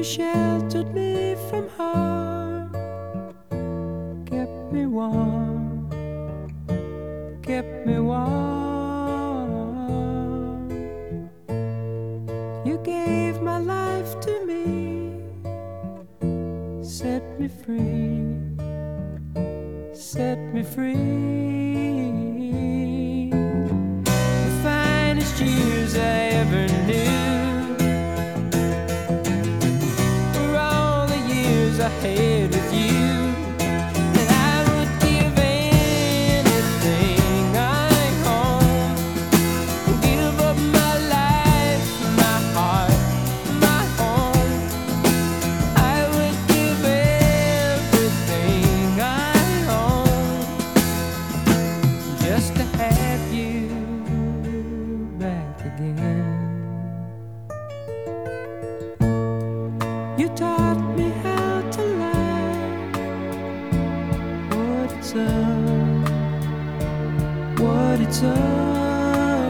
sheltered me from harm, kept me warm, kept me warm. You gave my life to me, set me free, set me free. The finest years I ever knew were all the years I had with you. And I would give anything I own, give up my life, my heart, my home. I would give everything I own just to have you back again. You taught me how to laugh, what it's up, what it's up.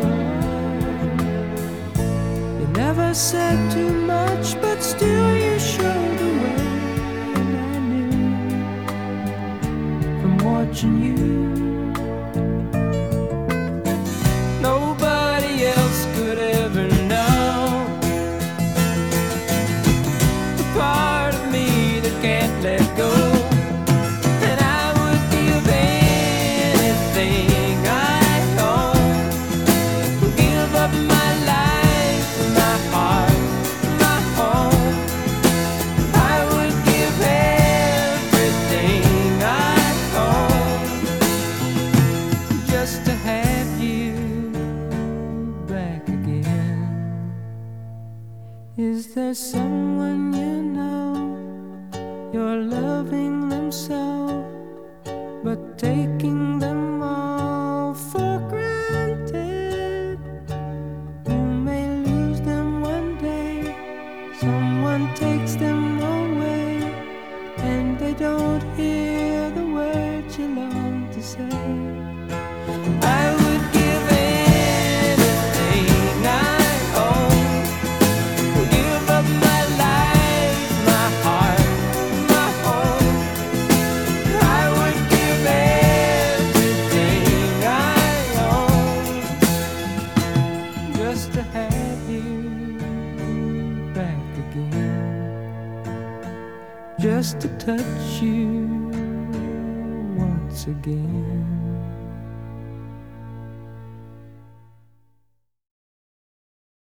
You never said too much, but still you showed the way. And I knew from watching you, nobody else could ever know the part of me that can't let go. And I would give anything I own, give up my life, my heart, my home. I would give everything I own just to have you back again. Is there someone you know, you're loving them so, but taking them all for granted? You may lose them one day, someone takes them away, and they don't hear the words you long to say. I would give anything I own, give up my life, my heart, my home. I would give everything I own just to have you back again, just to touch you once again.